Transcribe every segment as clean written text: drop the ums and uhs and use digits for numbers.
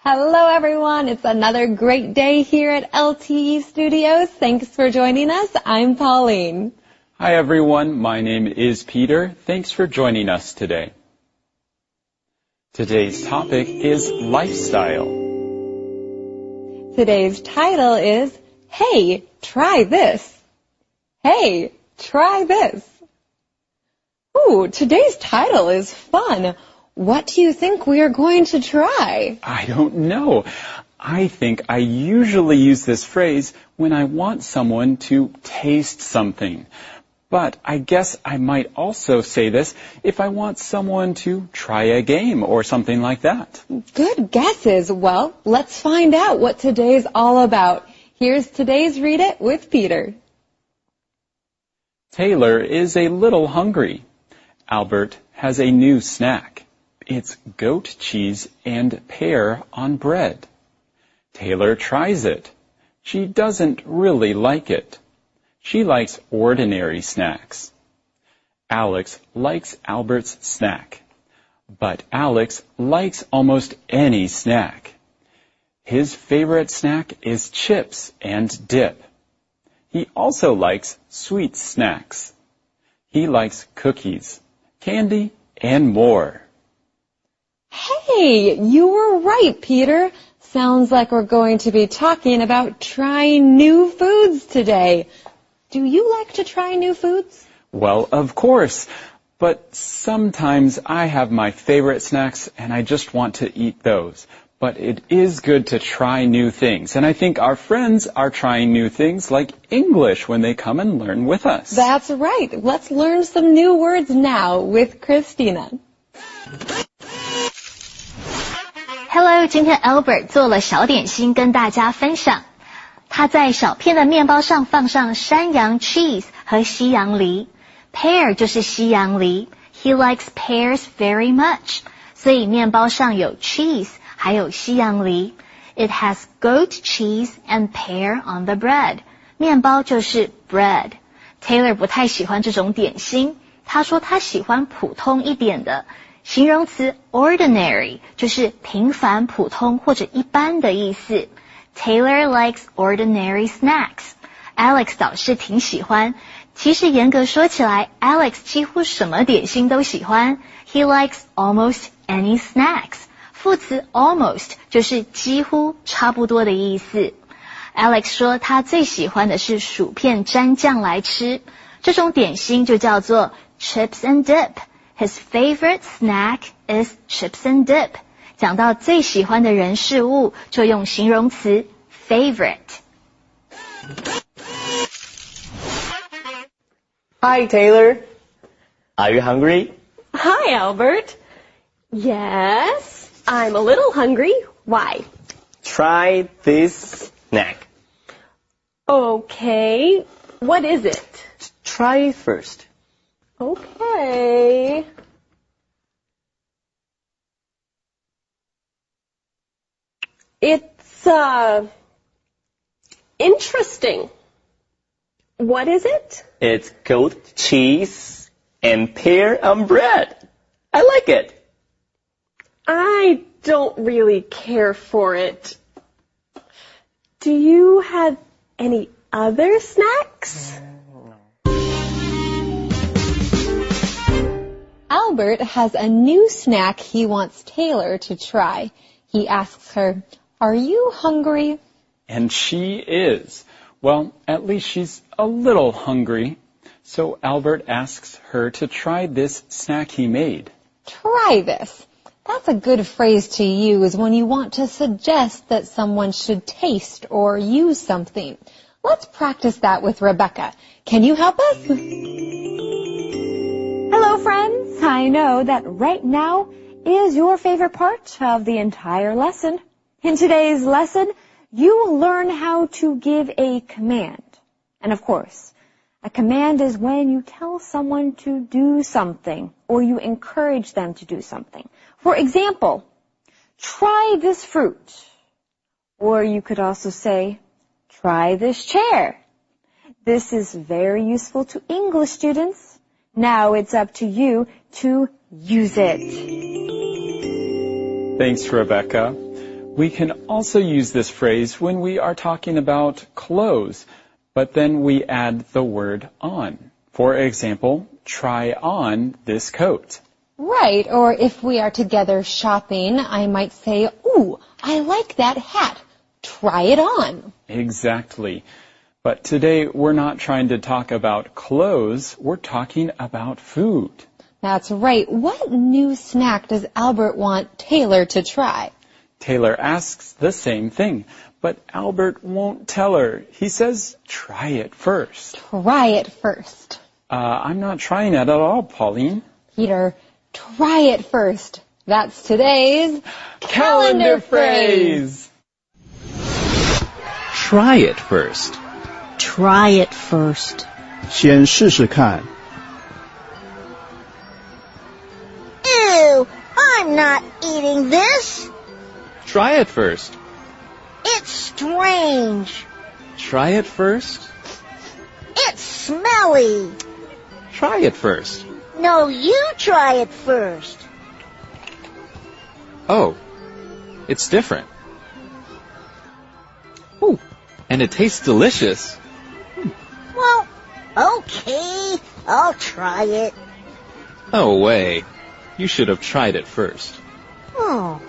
Hello, everyone. It's another great day here at LTE Studios. Thanks for joining us. I'm Pauline. Hi, everyone. My name is Peter. Thanks for joining us today. Today's topic is lifestyle. Today's title is, Hey, try this. Hey, try this. Ooh, today's title is fun. What do you think we are going to try? I don't know. I think I usually use this phrase when I want someone to taste something. But I guess I might also say this if I want someone to try a game or something like that. Good guesses. Well, let's find out what today's all about. Here's today's Read It with Peter. Taylor is a little hungry. Albert has a new snack. It's goat cheese and pear on bread. Taylor tries it. She doesn't really like it. She likes ordinary snacks. Alex likes Albert's snack. But Alex likes almost any snack. His favorite snack is chips and dip. He also likes sweet snacks. He likes cookies, candy, and more. Hey, you were right, Peter. Sounds like we're going to be talking about trying new foods today. Do you like to try new foods? Well, of course. But sometimes I have my favorite snacks and I just want to eat those. But it is good to try new things. And I think our friends are trying new things like English when they come and learn with us. That's right. Let's learn some new words now with Christina. Hello, 今天 Albert 做了小点心跟大家分享。他在小片的面包上放上山羊 cheese 和西洋梨。Pear 就是西洋梨。He likes pears very much. 所以面包上有 cheese 还有西洋梨。It has goat cheese and pear on the bread. 面包就是 bread. Taylor 不太喜欢这种点心。他说他喜欢普通一点的。形容词 ordinary 就是平凡、普通或者一般的意思。Taylor likes ordinary snacks. Alex 倒是挺喜欢。其实严格说起来 Alex 几乎什么点心都喜欢。He likes almost any snacks. 副词 almost 就是几乎、差不多的意思。Alex 说他最喜欢的是薯片沾酱来吃。这种点心就叫做 chips and dip.His favorite snack is chips and dip. 讲到最喜欢的人事物，就用形容词 favorite. Hi, Taylor. Are you hungry? Hi, Albert. Yes, I'm a little hungry. Why? Try this snack. Okay. What is it? Try it first. Okay. It's, interesting. What is it? It's goat cheese and pear on bread. I like it. I don't really care for it. Do you have any other snacks? Albert has a new snack he wants Taylor to try. He asks her, Are you hungry? And she is. Well, at least she's a little hungry. So Albert asks her to try this snack he made. Try this. That's a good phrase to use when you want to suggest that someone should taste or use something. Let's practice that with Rebecca. Can you help us? Hello, friends. I know that right now is your favorite part of the entire lesson. In today's lesson, you will learn how to give a command. And of course, a command is when you tell someone to do something or you encourage them to do something. For example, try this fruit. Or you could also say, try this chair. This is very useful to English students. Now it's up to you to use it. Thanks, Rebecca. We can also use this phrase when we are talking about clothes, but then we add the word on. For example, try on this coat. Right, or if we are together shopping, I might say, ooh, I like that hat. Try it on. Exactly. But today we're not trying to talk about clothes, we're talking about food. That's right. What new snack does Albert want Taylor to try? Taylor asks the same thing, but Albert won't tell her. He says, try it first. Try it first. I'm not trying it at all, Pauline. Peter, try it first. That's today's Calendar phrase. Try it first. Try it first. 先试试看。 Ew, I'm not eating this. Try it first. It's strange. Try it first. It's smelly. Try it first. No, you try it first. Oh, it's different. Ooh, and it tastes delicious. Well, okay, I'll try it. No way. You should have tried it first. Oh.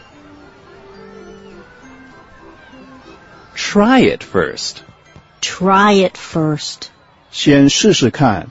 Try it first. Try it first. 先试试看。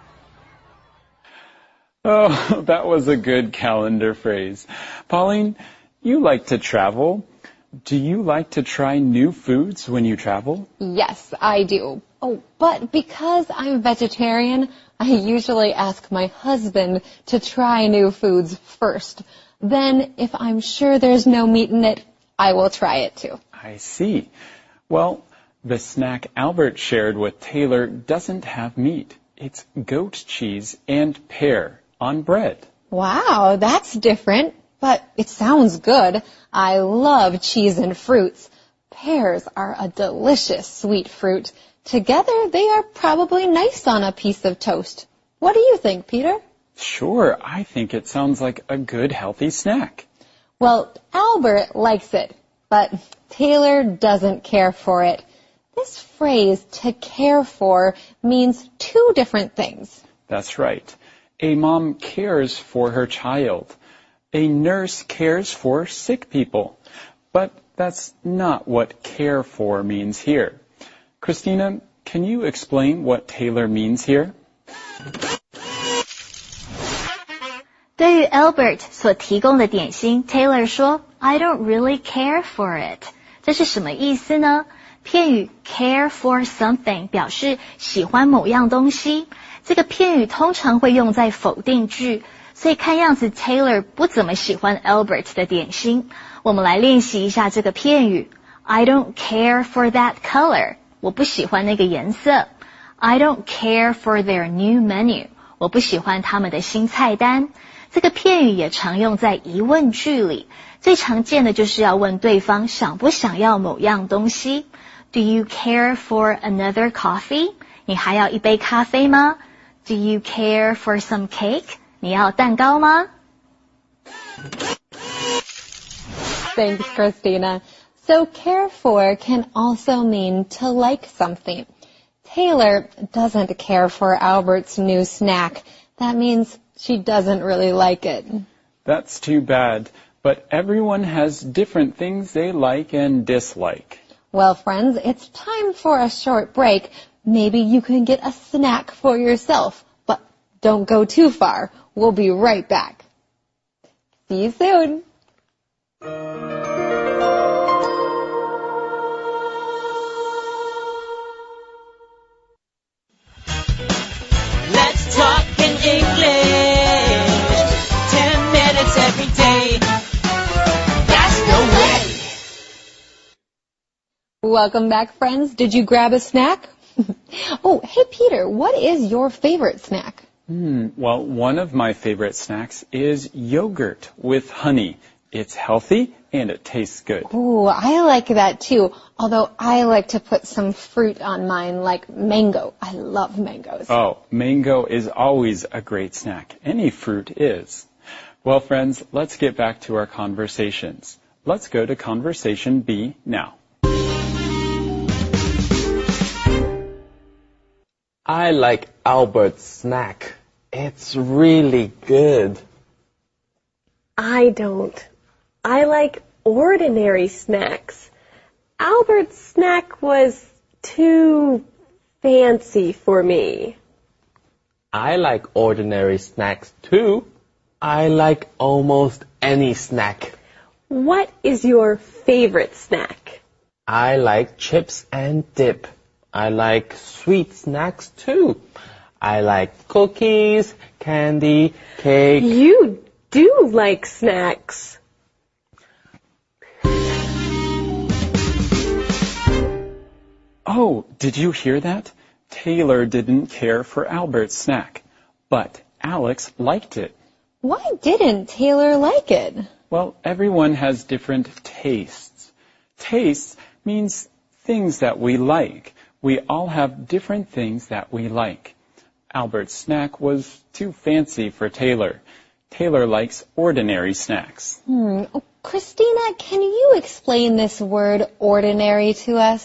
Oh, that was a good calendar phrase. Pauline, you like to travel. Do you like to try new foods when you travel? Yes, I do. Oh, but because I'm vegetarian, I usually ask my husband to try new foods first. Then, if I'm sure there's no meat in it, I will try it too. I see. Well, the snack Albert shared with Taylor doesn't have meat. It's goat cheese and pear on bread. Wow, that's different, but it sounds good. I love cheese and fruits. Pears are a delicious sweet fruit. Together, they are probably nice on a piece of toast. What do you think, Peter? Sure, I think it sounds like a good healthy snack. Well, Albert likes it, but Taylor doesn't care for it. This phrase, to care for, means two different things. That's right. A mom cares for her child. A nurse cares for sick people. But that's not what care for means here. Christina, can you explain what Taylor means here? 对于 Albert 所提供的点心 ，Taylor 说 "I don't really care for it"， 这是什么意思呢？片语 care for something 表示喜欢某样东西，这个片语通常会用在否定句，所以看样子 Taylor 不怎么喜欢 Albert 的点心。我们来练习一下这个片语 I don't care for that color， 我不喜欢那个颜色。I don't care for their new menu， 我不喜欢他们的新菜单。这个片语也常用在疑问句里，最常见的就是要问对方想不想要某样东西。Do you care for another coffee？ 你还要一杯咖啡吗？ Do you care for some cake？ 你要蛋糕吗？ Thanks, Christina. So care for can also mean to like something. Taylor doesn't care for Albert's new snack. That means she doesn't really like it. That's too bad, but everyone has different things they like and dislike. Well, friends, it's time for a short break. Maybe you can get a snack for yourself, but don't go too far. We'll be right back. See you soon. Let's talk in English. 10 minutes every day. That's the way. Welcome back, friends. Did you grab a snack? Oh, hey, Peter, what is your favorite snack? Well, one of my favorite snacks is yogurt with honey. It's healthy and it tastes good. Ooh, I like that too. Although I like to put some fruit on mine, like mango. I love mangoes. Oh, mango is always a great snack. Any fruit is. Well, friends, let's get back to our conversations. Let's go to Conversation B now. I like Albert's snack. It's really good. I don't. I like ordinary snacks. Albert's snack was too fancy for me. I like ordinary snacks too. I like almost any snack. What is your favorite snack? I like chips and dip. I like sweet snacks too. I like cookies, candy, cake. You do like snacks. Oh, did you hear that? Taylor didn't care for Albert's snack, but Alex liked it. Why didn't Taylor like it? Well, everyone has different tastes. Tastes means things that we like. We all have different things that we like. Albert's snack was too fancy for Taylor. Taylor likes ordinary snacks. Oh, Christina, can you explain this word ordinary to us?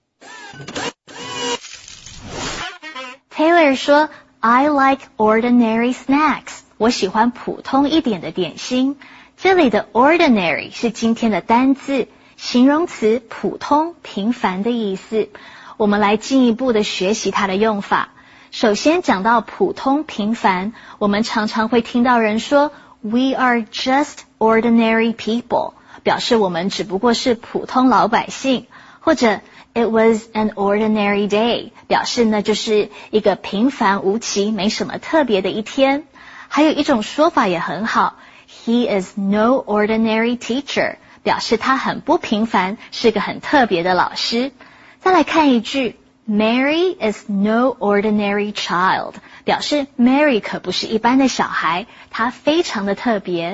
Taylor 说 I like ordinary snacks. 我喜欢普通一点的点心。这里的 ordinary 是今天的单字，形容词普通、平凡的意思。我们来进一步的学习它的用法。首先讲到普通、平凡，我们常常会听到人说 We are just ordinary people， 表示我们只不过是普通老百姓，或者It was an ordinary day， 表示呢就是一个平凡无奇、没什么特别的一天。还有一种说法也很好 ，He is no ordinary teacher， 表示他很不平凡，是个很特别的老师。再来看一句 ，Mary is no ordinary child， 表示 Mary 可不是一般的小孩，她非常的特别。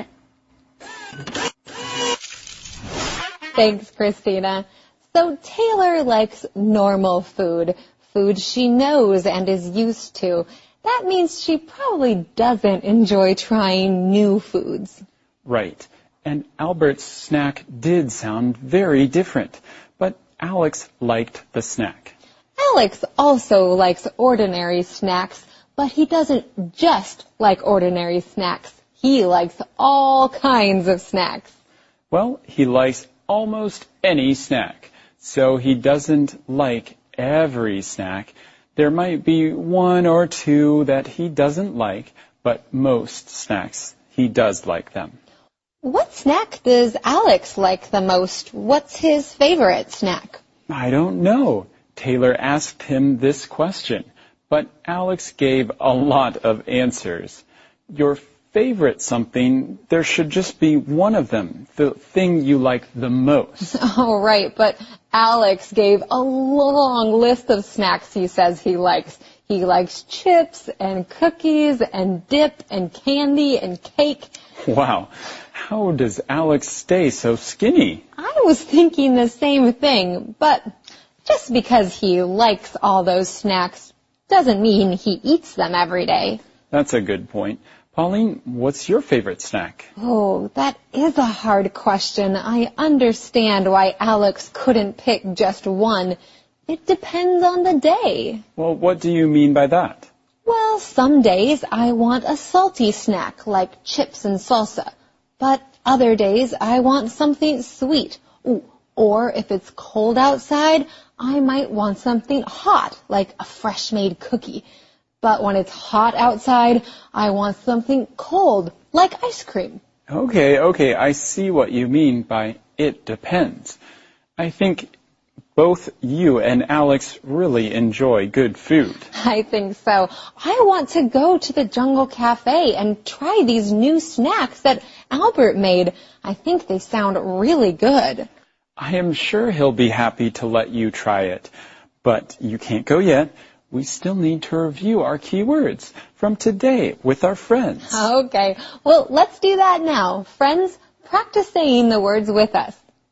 Thanks, Christina. So Taylor likes normal food, food she knows and is used to. That means she probably doesn't enjoy trying new foods. Right. And Albert's snack did sound very different, but Alex liked the snack. Alex also likes ordinary snacks, but he doesn't just like ordinary snacks. He likes all kinds of snacks. Well, he likes almost any snack. So he doesn't like every snack. There might be one or two that he doesn't like, but most snacks he does like them. What snack does Alex like the most? What's his favorite snack? I don't know. Taylor asked him this question, but Alex gave a lot of answers. Your favorite something, there should just be one of them, the thing you like the most. Oh, right, but Alex gave a long list of snacks he says he likes. He likes chips and cookies and dip and candy and cake. Wow, how does Alex stay so skinny? I was thinking the same thing, but just because he likes all those snacks doesn't mean he eats them every day. That's a good point. Pauline, what's your favorite snack? Oh, that is a hard question. I understand why Alex couldn't pick just one. It depends on the day. Well, what do you mean by that? Well, some days I want a salty snack like chips and salsa. But other days I want something sweet. Ooh, or if it's cold outside, I might want something hot like a fresh-made cookie. But when it's hot outside, I want something cold, like ice cream. Okay, I see what you mean by it depends. I think both you and Alex really enjoy good food. I think so. I want to go to the Jungle Cafe and try these new snacks that Albert made. I think they sound really good. I am sure he'll be happy to let you try it. But you can't go yet. We still need to review our keywords from today with our friends. Okay, well, let's do that now. Friends, practice saying the words with us.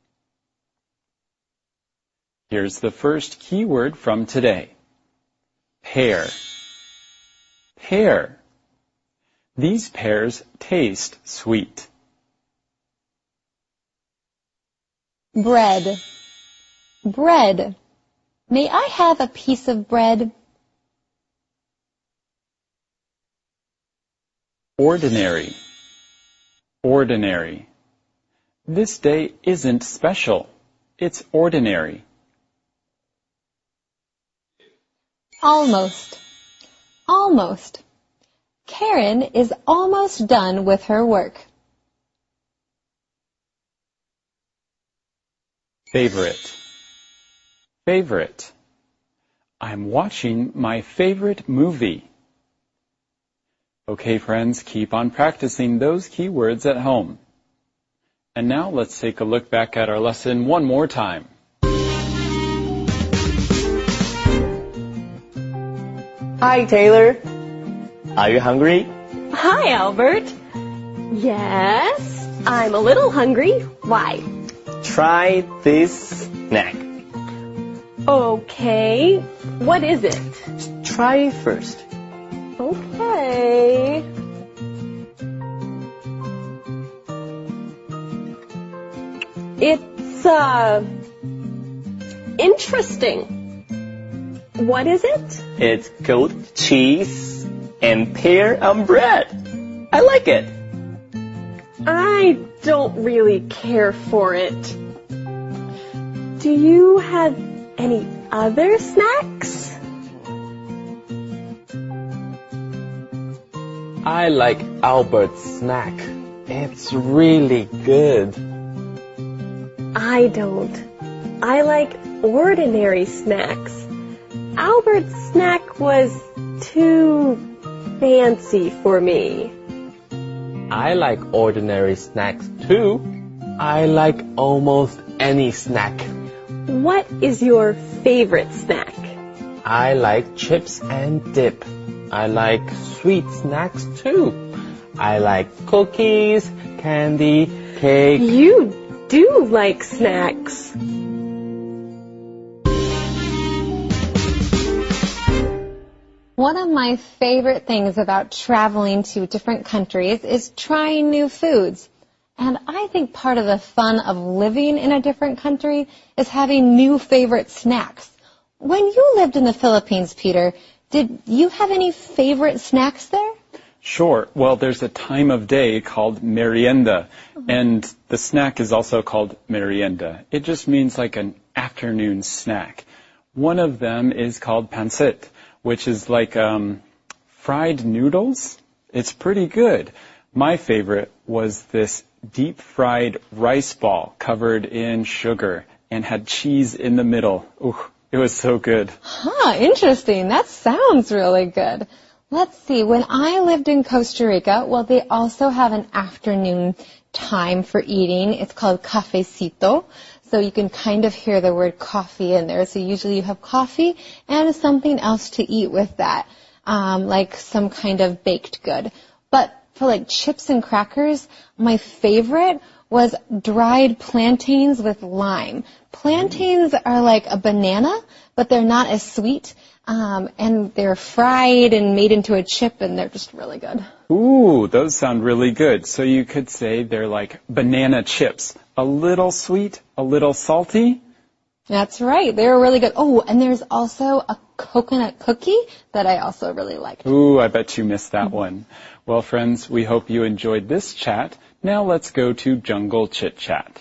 Here's the first keyword from today. Pear. Pear. These pears taste sweet. Bread. Bread. May I have a piece of bread? Ordinary. Ordinary. This day isn't special. It's ordinary. Almost. Almost. Karen is almost done with her work. Favorite. Favorite. I'm watching my favorite movie. Okay, friends, keep on practicing those keywords at home. And now let's take a look back at our lesson one more time. Hi, Taylor. Are you hungry? Hi, Albert. Yes, I'm a little hungry. Why? Try this snack. Okay. What is it? Try it first. Okay. It's, interesting. What is it? It's goat cheese and pear on bread. I like it. I don't really care for it. Do you have any other snacks? I like Albert's snack. It's really good. I don't. I like ordinary snacks. Albert's snack was too fancy for me. I like ordinary snacks too. I like almost any snack. What is your favorite snack? I like chips and dip. I like sweet snacks too. I like cookies, candy, cake. You do like snacks. One of my favorite things about traveling to different countries is trying new foods. And I think part of the fun of living in a different country is having new favorite snacks. When you lived in the Philippines, Peter, did you have any favorite snacks there? Sure. Well, there's a time of day called merienda, and the snack is also called merienda. It just means like an afternoon snack. One of them is called pancit, which is like fried noodles. It's pretty good. My favorite was this deep-fried rice ball covered in sugar and had cheese in the middle. Ooh, it was so good. Interesting. That sounds really good. Let's see. When I lived in Costa Rica, well, they also have an afternoon time for eating. It's called cafecito. So you can kind of hear the word coffee in there. So usually you have coffee and something else to eat with that, like some kind of baked good. But for like chips and crackers, my favorite was dried plantains with lime. Plantains are like a banana, but they're not as sweet. And they're fried and made into a chip, and they're just really good. Ooh, those sound really good. So you could say they're like banana chips. A little sweet, a little salty. That's right. They're really good. Oh, and there's also a coconut cookie that I also really liked. Ooh, I bet you missed that one. Well, friends, we hope you enjoyed this chat. Now let's go to Jungle Chit Chat.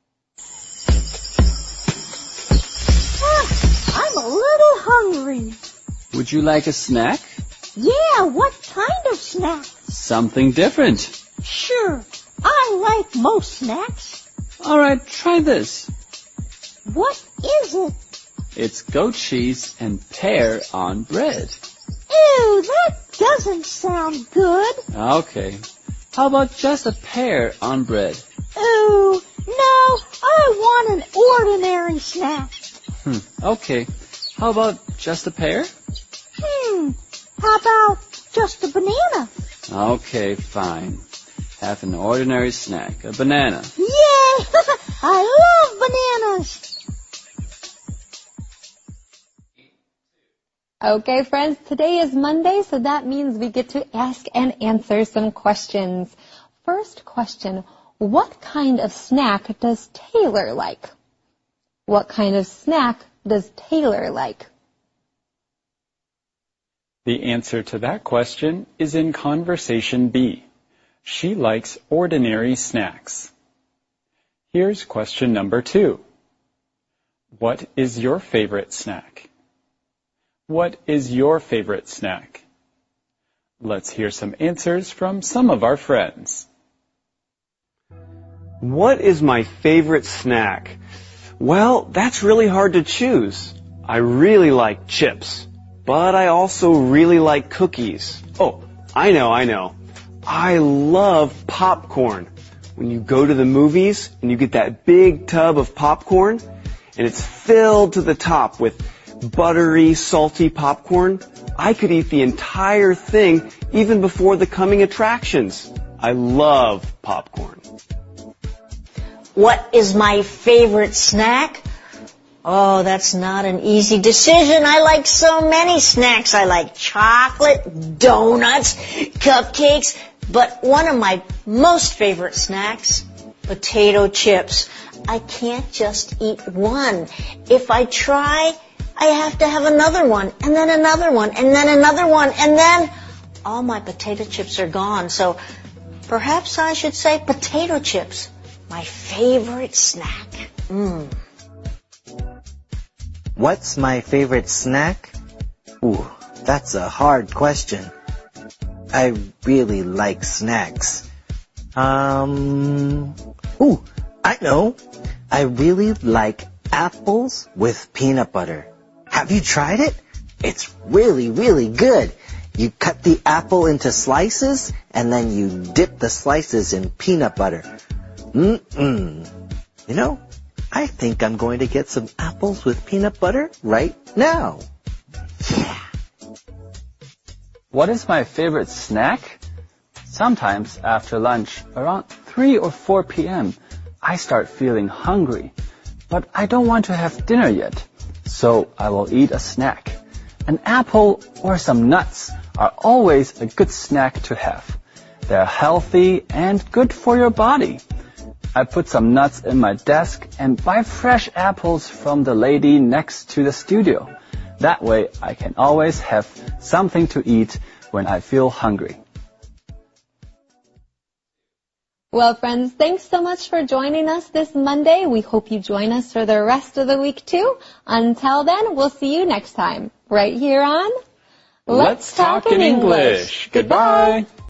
I'm a little hungry. Would you like a snack? Yeah, what kind of snack? Something different. Sure, I like most snacks. All right, try this. What is it? It's goat cheese and pear on bread. Ew, that doesn't sound good. Okay. How about just a pear on bread? Ooh, no, I want an ordinary snack. Okay. How about just a pear? How about just a banana? Okay, fine. Have an ordinary snack, a banana. Yay! I love bananas. Okay, friends, today is Monday, so that means we get to ask and answer some questions. First question, what kind of snack does Taylor like? What kind of snack does Taylor like? The answer to that question is in conversation B. She likes ordinary snacks. Here's question number 2. What is your favorite snack? What is your favorite snack? Let's hear some answers from some of our friends. What is my favorite snack? Well, that's really hard to choose. I really like chips, but I also really like cookies. Oh, I know. I love popcorn. When you go to the movies and you get that big tub of popcorn and it's filled to the top with buttery, salty popcorn, I could eat the entire thing even before the coming attractions. I love popcorn. What is my favorite snack? Oh, that's not an easy decision. I like so many snacks. I like chocolate, donuts, cupcakes, but one of my most favorite snacks, potato chips. I can't just eat one. If I try, I have to have another one, and then another one, and then another one, and then all my potato chips are gone. So perhaps I should say potato chips, my favorite snack. What's my favorite snack? Ooh, that's a hard question. I really like snacks. Ooh, I know. I really like apples with peanut butter. Have you tried it? It's really, really good. You cut the apple into slices, and then you dip the slices in peanut butter. You know, I think I'm going to get some apples with peanut butter right now. Yeah. What is my favorite snack? Sometimes after lunch, around 3 or 4 p.m., I start feeling hungry, but I don't want to have dinner yet, so I will eat a snack. An apple or some nuts are always a good snack to have. They're healthy and good for your body. I put some nuts in my desk and buy fresh apples from the lady next to the studio. That way I can always have something to eat when I feel hungry. Well, friends, thanks so much for joining us this Monday. We hope you join us for the rest of the week, too. Until then, we'll see you next time, right here on Let's Talk in English. Goodbye.